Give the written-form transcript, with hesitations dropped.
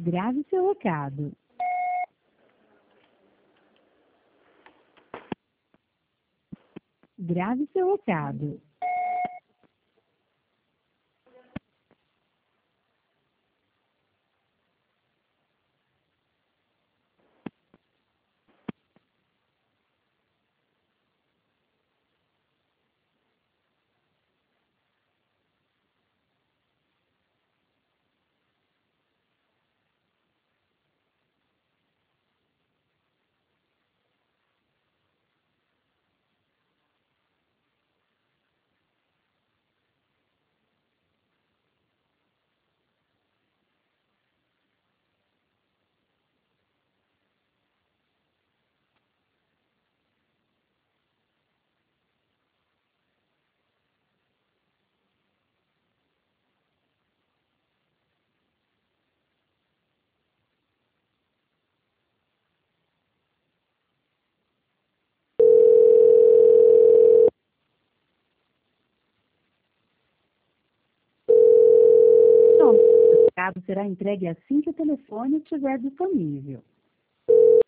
Grave seu recado. Grave seu recado. O recado será entregue assim que o telefone estiver disponível.